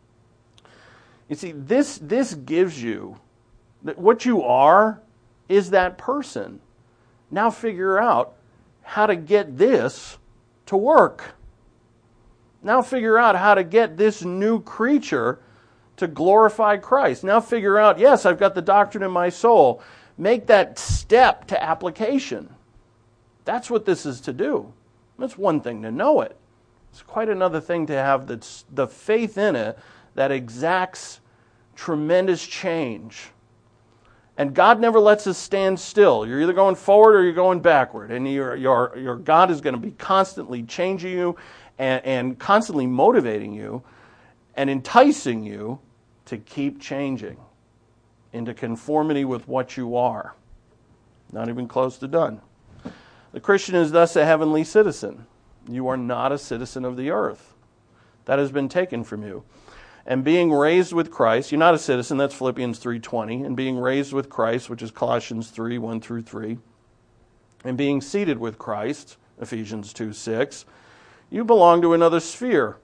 You see, this gives you, what you are is that person. Now figure out how to get this to work. Now figure out how to get this new creature to glorify Christ. Now figure out, yes, I've got the doctrine in my soul. Make that step to application. That's what this is to do. It's one thing to know it. It's quite another thing to have the faith in it that exacts tremendous change. And God never lets us stand still. You're either going forward or you're going backward. And your God is going to be constantly changing you and constantly motivating you and enticing you to keep changing into conformity with what you are. Not even close to done. The Christian is thus a heavenly citizen. You are not a citizen of the earth. That has been taken from you. And being raised with Christ, you're not a citizen, that's Philippians 3:20, and being raised with Christ, which is Colossians 3:1-3, and being seated with Christ, Ephesians 2:6, you belong to another sphere.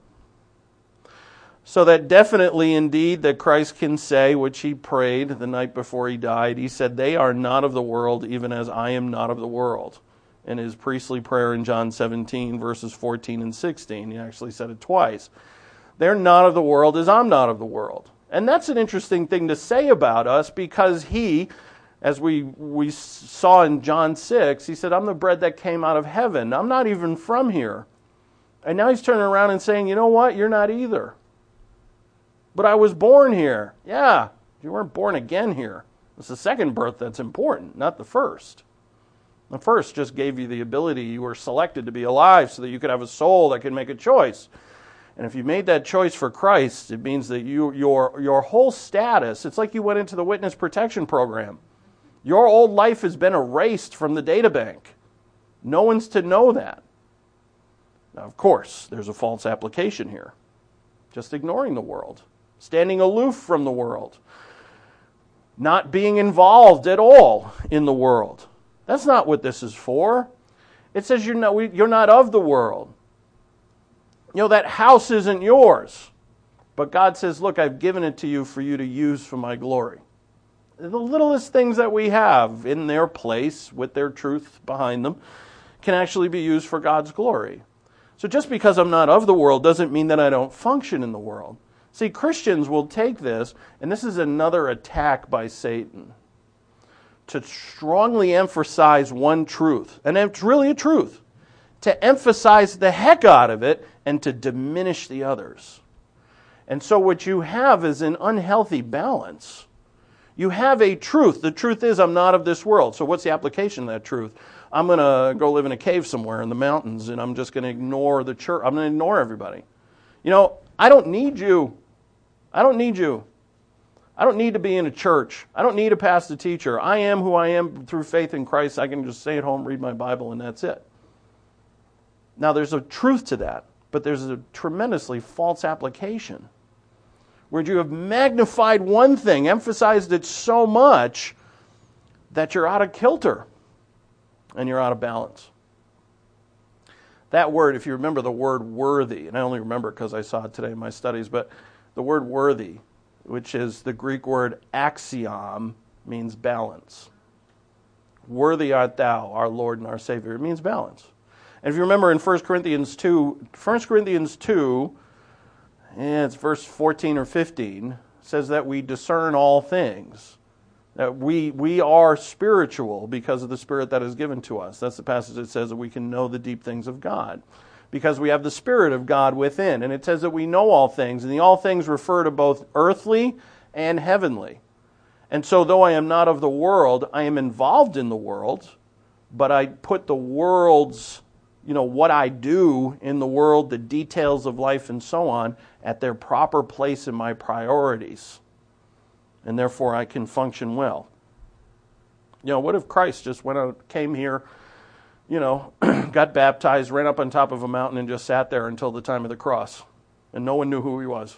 So that definitely indeed that Christ can say, which he prayed the night before he died, he said, they are not of the world, even as I am not of the world. In his priestly prayer in John 17, verses 14 and 16, he actually said it twice. They're not of the world as I'm not of the world. And that's an interesting thing to say about us because he, as we saw in John 6, he said, I'm the bread that came out of heaven. I'm not even from here. And now he's turning around and saying, you know what? You're not either. But I was born here. Yeah, you weren't born again here. It's the second birth that's important, not the first. The first just gave you the ability, you were selected to be alive so that you could have a soul that could make a choice. And if you made that choice for Christ, it means that your whole status, it's like you went into the witness protection program. Your old life has been erased from the data bank. No one's to know that. Now, of course, there's a false application here. Just ignoring the world. standing aloof from the world, not being involved at all in the world. That's not what this is for. It says you're not of the world. That house isn't yours. But God says, look, I've given it to you for you to use for my glory. The littlest things that we have in their place, with their truth behind them, can actually be used for God's glory. So just because I'm not of the world doesn't mean that I don't function in the world. See, Christians will take this, and this is another attack by Satan, to strongly emphasize one truth. And it's really a truth. To emphasize the heck out of it and to diminish the others. And so what you have is an unhealthy balance. You have a truth. The truth is I'm not of this world. So what's the application of that truth? I'm going to go live in a cave somewhere in the mountains and I'm just going to ignore the church. I'm going to ignore everybody. I don't need you. I don't need you. I don't need to be in a church. I don't need a pastor teacher. I am who I am through faith in Christ. I can just stay at home, read my Bible, and that's it. Now, there's a truth to that, but there's a tremendously false application where you have magnified one thing, emphasized it so much that you're out of kilter and you're out of balance. That word, if you remember the word worthy, and I only remember because I saw it today in my studies, but the word worthy, which is the Greek word axiom, means balance. Worthy art thou, our Lord and our Savior. It means balance. And if you remember in 1 Corinthians 2, it's verse 14 or 15, says that we discern all things. That we are spiritual because of the Spirit that is given to us. That's the passage that says that we can know the deep things of God. Because we have the Spirit of God within. And it says that we know all things. And the all things refer to both earthly and heavenly. And so though I am not of the world, I am involved in the world. But I put the world's, what I do in the world, the details of life and so on, at their proper place in my priorities. And therefore I can function well. What if Christ just came here, got baptized, ran up on top of a mountain and just sat there until the time of the cross, and no one knew who he was?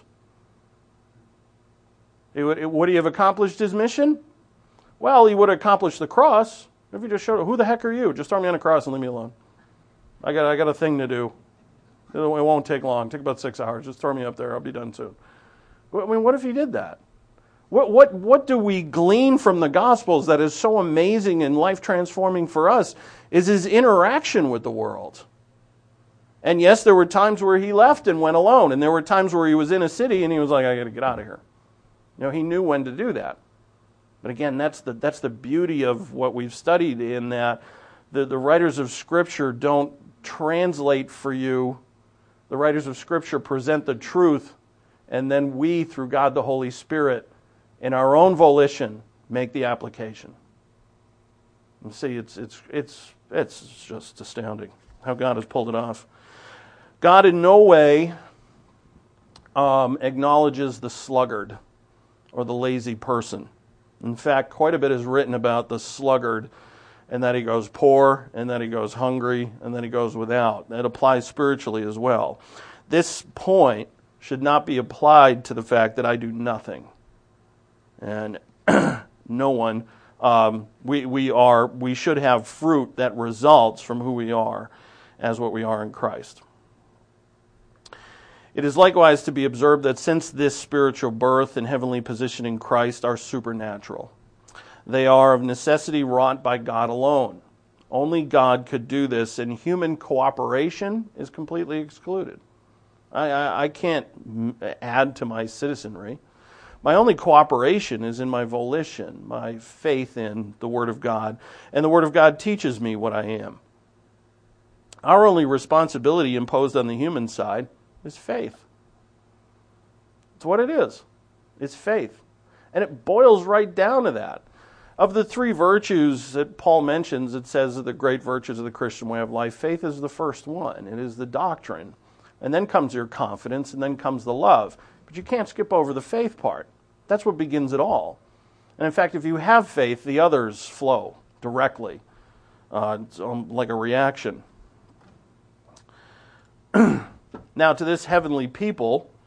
Would he have accomplished his mission? Well, he would have accomplished the cross if he just showed, who the heck are you? Just throw me on a cross and leave me alone. I got a thing to do. It won't take long. It'll take about 6 hours. Just throw me up there. I'll be done soon. What if he did that? What do we glean from the Gospels that is so amazing and life-transforming for us is his interaction with the world. And yes, there were times where he left and went alone, and there were times where he was in a city and he was like, I got to get out of here. He knew when to do that. But again, that's the beauty of what we've studied, in that the writers of Scripture don't translate for you. The writers of Scripture present the truth, and then we, through God the Holy Spirit, in our own volition, make the application. And see, it's just astounding how God has pulled it off. God in no way acknowledges the sluggard or the lazy person. In fact, quite a bit is written about the sluggard, and that he goes poor, and that he goes hungry, and then he goes without. That applies spiritually as well. This point should not be applied to the fact that I do nothing. And no one, we should have fruit that results from who we are as what we are in Christ. It is likewise to be observed that since this spiritual birth and heavenly position in Christ are supernatural, they are of necessity wrought by God alone. Only God could do this, and human cooperation is completely excluded. I can't add to my citizenry. My only cooperation is in my volition, my faith in the Word of God, and the Word of God teaches me what I am. Our only responsibility imposed on the human side is faith. It's what it is. It's faith. And it boils right down to that. Of the three virtues that Paul mentions, it says that the great virtues of the Christian way of life, faith is the first one. It is the doctrine. And then comes your confidence, and then comes the love. But you can't skip over the faith part. That's what begins it all. And in fact, if you have faith, the others flow directly. It's like a reaction. Now, to this heavenly people,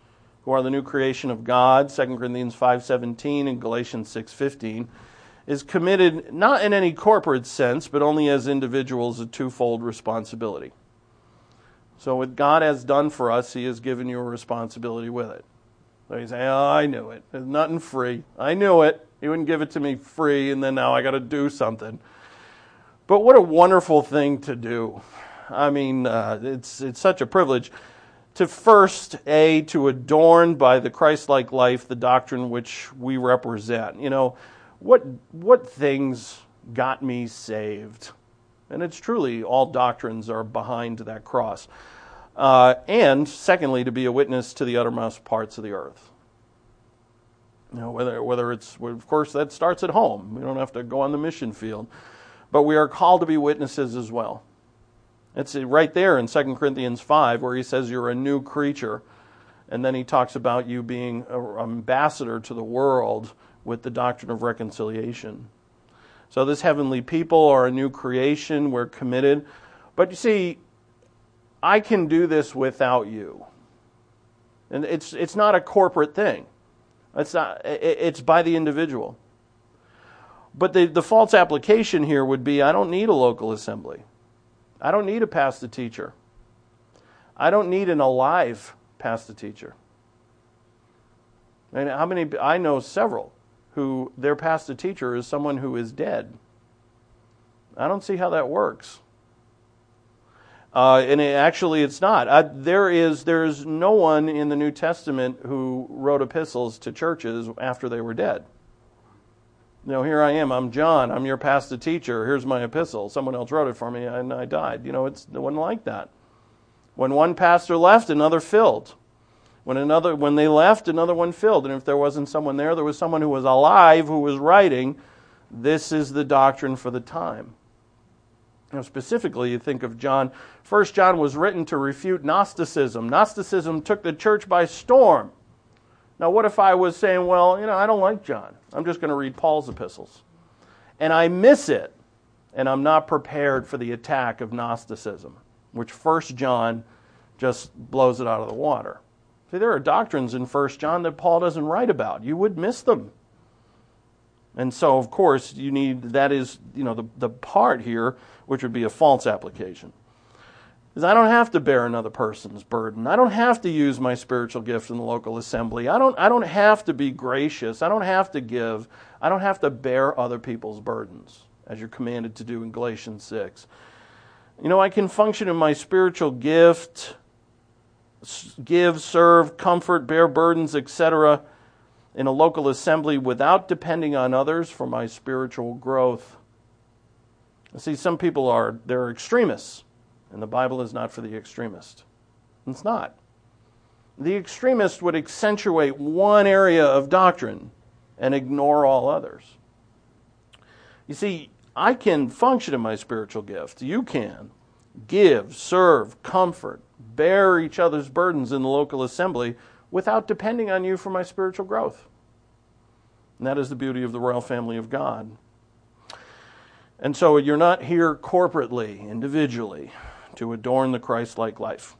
who are the new creation of God, 2 Corinthians 5:17 and Galatians 6:15, is committed not in any corporate sense, but only as individuals, a twofold responsibility. So what God has done for us, He has given you a responsibility with it. So you say, oh, I knew it. There's nothing free. I knew it. He wouldn't give it to me free, and then now I got to do something. But what a wonderful thing to do. I mean, it's such a privilege to first, to adorn by the Christ-like life the doctrine which we represent. You know, what things got me saved? And it's truly all doctrines are behind that cross. And secondly, to be a witness to the uttermost parts of the earth. You know, whether it's, of course, that starts at home. We don't have to go on the mission field. But we are called to be witnesses as well. It's right there in 2 Corinthians 5 where he says you're a new creature. And then he talks about you being an ambassador to the world with the doctrine of reconciliation. So this heavenly people are a new creation. We're committed. But you see, I can do this without you. And it's not a corporate thing. It's by the individual. But the false application here would be, I don't need a local assembly. I don't need a pastor teacher. I don't need an alive pastor teacher. And I know several who their pastor teacher is someone who is dead. I don't see how that works. And it's not. There is no one in the New Testament who wrote epistles to churches after they were dead. You know, here I am, I'm John, I'm your pastor teacher, here's my epistle. Someone else wrote it for me and I died. You know, it wasn't like that. When one pastor left, another filled. When they left, another one filled. And if there wasn't someone there was someone who was alive who was writing, this is the doctrine for the time. Now, specifically, you think of John. 1 John was written to refute Gnosticism. Gnosticism took the church by storm. Now, what if I was saying, well, you know, I don't like John. I'm just going to read Paul's epistles. And I miss it, and I'm not prepared for the attack of Gnosticism, which 1 John just blows it out of the water. See, there are doctrines in 1 John that Paul doesn't write about. You would miss them. And so, of course, that is, you know, the part here, which would be a false application. Is I don't have to bear another person's burden. I don't have to use my spiritual gift in the local assembly. I don't have to be gracious. I don't have to give. I don't have to bear other people's burdens, as you're commanded to do in Galatians 6. You know, I can function in my spiritual gift, give, serve, comfort, bear burdens, etc., in a local assembly without depending on others for my spiritual growth. See, some people they're extremists. And the Bible is not for the extremist. It's not. The extremist would accentuate one area of doctrine and ignore all others. You see, I can function in my spiritual gift. You can. Give, serve, comfort, bear each other's burdens in the local assembly without depending on you for my spiritual growth. And that is the beauty of the royal family of God. And so you're not here corporately, individually, to adorn the Christ-like life.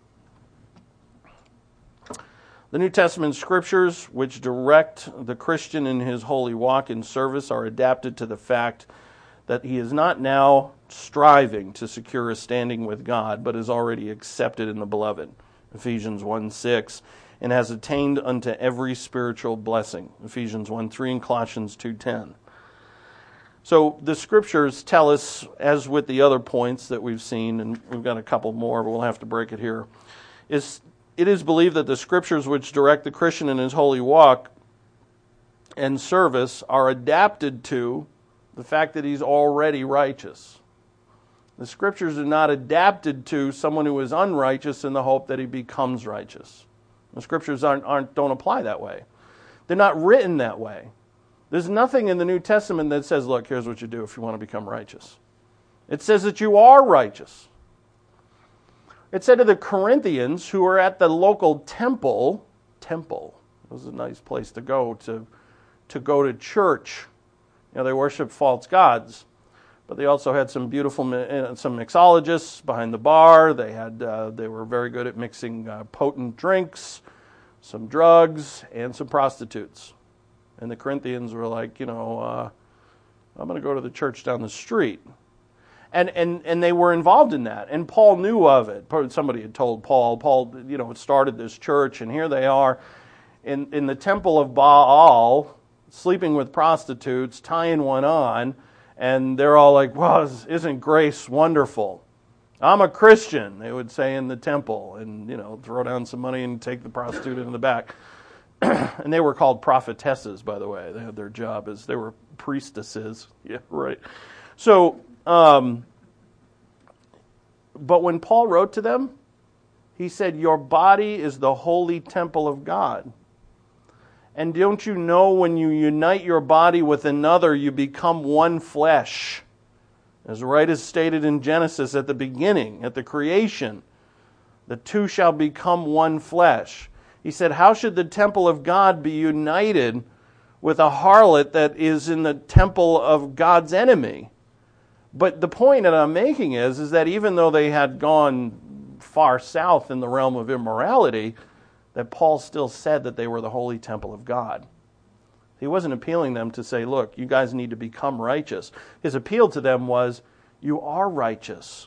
The New Testament scriptures, which direct the Christian in his holy walk and service, are adapted to the fact that he is not now striving to secure a standing with God, but is already accepted in the beloved, Ephesians 1:6, and has attained unto every spiritual blessing, Ephesians 1:3 and Colossians 2:10. So the scriptures tell us, as with the other points that we've seen, and we've got a couple more, but we'll have to break it here, it is believed that the scriptures which direct the Christian in his holy walk and service are adapted to the fact that he's already righteous. The scriptures are not adapted to someone who is unrighteous in the hope that he becomes righteous. The scriptures don't apply that way. They're not written that way. There's nothing in the New Testament that says, look, here's what you do if you want to become righteous. It says that you are righteous. It said to the Corinthians who are at the local temple, it was a nice place to go to church. You know, they worship false gods, but they also had some beautiful, some mixologists behind the bar. They were very good at mixing potent drinks. some drugs, and some prostitutes. And the Corinthians were like, I'm going to go to the church down the street. And they were involved in that. And Paul knew of it. Somebody had told Paul. Paul, started this church, and here they are in the temple of Baal, sleeping with prostitutes, tying one on, and they're all like, well, isn't grace wonderful? I'm a Christian, they would say in the temple, and, throw down some money and take the prostitute in the back. And they were called prophetesses, by the way. They had their job as, they were priestesses. Yeah, right. So, but when Paul wrote to them, he said, your body is the holy temple of God. And don't you know when you unite your body with another, you become one flesh? As right as stated in Genesis at the beginning, at the creation, the two shall become one flesh. He said, how should the temple of God be united with a harlot that is in the temple of God's enemy? But the point that I'm making is that even though they had gone far south in the realm of immorality, that Paul still said that they were the holy temple of God. He wasn't appealing them to say, look, you guys need to become righteous. His appeal to them was, you are righteous.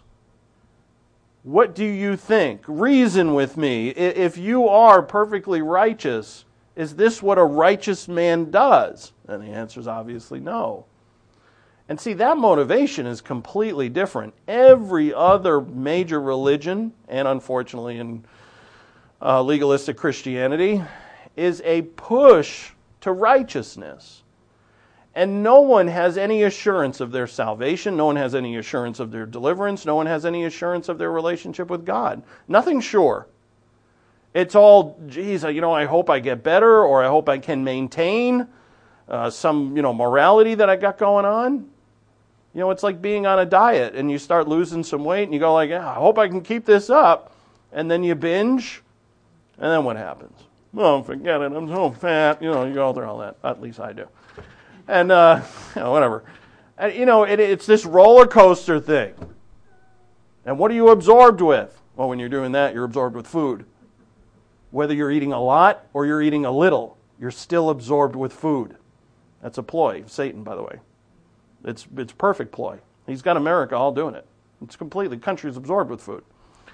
What do you think? Reason with me. If you are perfectly righteous, is this what a righteous man does? And the answer is obviously no. And see, that motivation is completely different. Every other major religion, and unfortunately in legalistic Christianity, is a push to righteousness. And no one has any assurance of their salvation. No one has any assurance of their deliverance. No one has any assurance of their relationship with God. Nothing sure. It's all, geez, I hope I get better, or I hope I can maintain some, morality that I got going on. It's like being on a diet, and you start losing some weight, and you go like, I hope I can keep this up. And then you binge, and then what happens? Oh, forget it, I'm so fat. You go through all that. At least I do. And, whatever. And, it's this roller coaster thing. And what are you absorbed with? Well, when you're doing that, you're absorbed with food. Whether you're eating a lot or you're eating a little, you're still absorbed with food. That's a ploy of Satan, by the way. It's perfect ploy. He's got America all doing it. It's completely, the country's absorbed with food.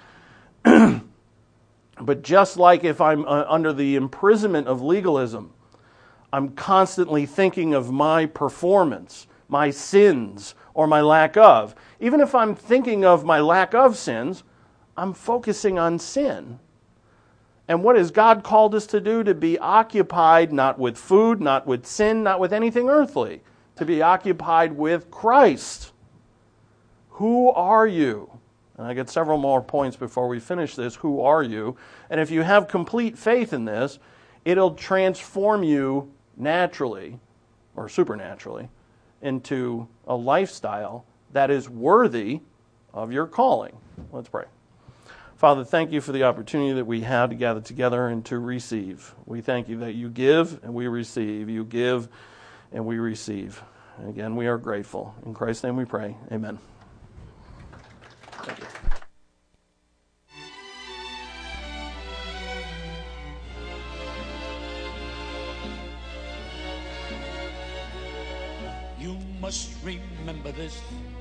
But just like if I'm under the imprisonment of legalism, I'm constantly thinking of my performance, my sins, or my lack of. Even if I'm thinking of my lack of sins, I'm focusing on sin. And what has God called us to do? To be occupied not with food, not with sin, not with anything earthly. To be occupied with Christ. Who are you? And I got several more points before we finish this. Who are you? And if you have complete faith in this, it'll transform you naturally or supernaturally into a lifestyle that is worthy of your calling. Let's pray. Father, thank you for the opportunity that we have to gather together and to receive. We thank you that you give and we receive. You give and we receive. And again, we are grateful. In Christ's name we pray. Amen. Thank you. You must remember this.